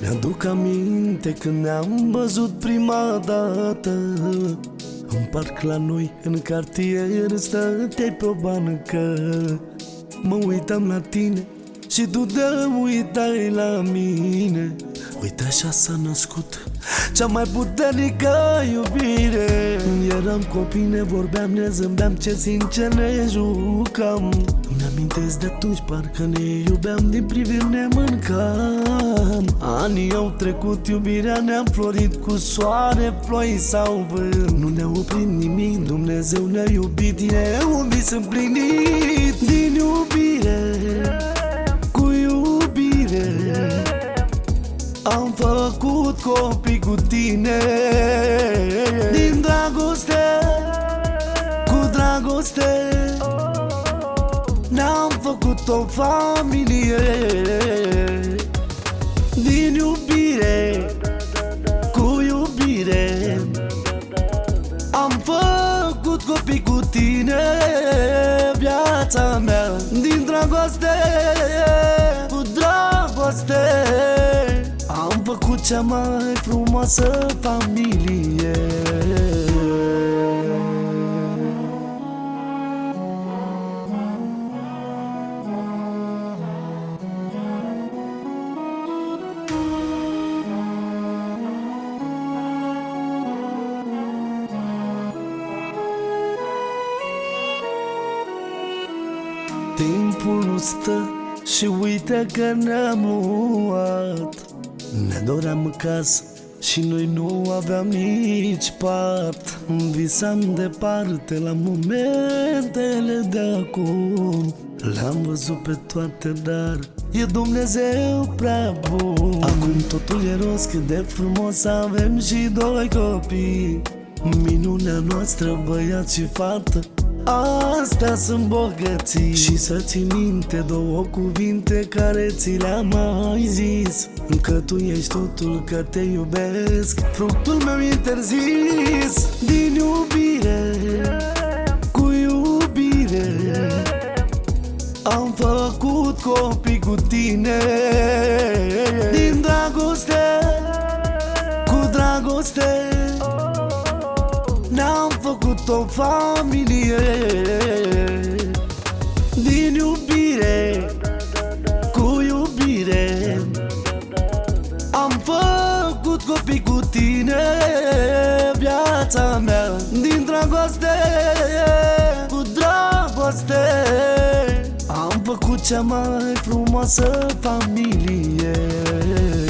Mi-aduc aminte când ne-am văzut prima dată în parc la noi, în cartier, stăteai pe o bancă. Mă uitam la tine și tu te uitai la mine. Uite așa s-a născut cea mai puternică iubire. Eram copii, ne vorbeam, ne zâmbeam, ce sincer ne jucam. Îmi amintesc de atunci, parcă ne iubeam, din priviri ne mâncam. Anii au trecut, iubirea ne-a florit cu soare, ploi sau vânt. Nu ne-a oprit nimic, Dumnezeu ne-a iubit, e un vis împlinit. Din iubire, cu iubire, am făcut copii cu tine. Din dragoste, cu dragoste, ne-am făcut o familie. Din iubire, cu iubire, am făcut copii cu tine. Viața mea, din dragoste, cu dragoste, am făcut cea mai frumoasă familie. Timpul nu stă și uite că ne-am luat. Ne doream casă și noi nu aveam nici pat. Visam departe la momentele de acum. Le-am văzut pe toate, dar e Dumnezeu prea bun. Acum totul e roz, cât de frumos, avem și doi copii. Minunea noastră, băiat și fată, astea sunt bogății. Și să ții minte două cuvinte care ți le-am mai zis: că tu ești totul, că te iubesc, fructul meu interzis. Din iubire, cu iubire, am făcut copii cu tine. Din dragoste, cu dragoste, ne-am făcut o familie. Din iubire, cu iubire, am făcut copii cu tine. Viața mea, din dragoste, cu dragoste, am făcut cea mai frumoasă familie.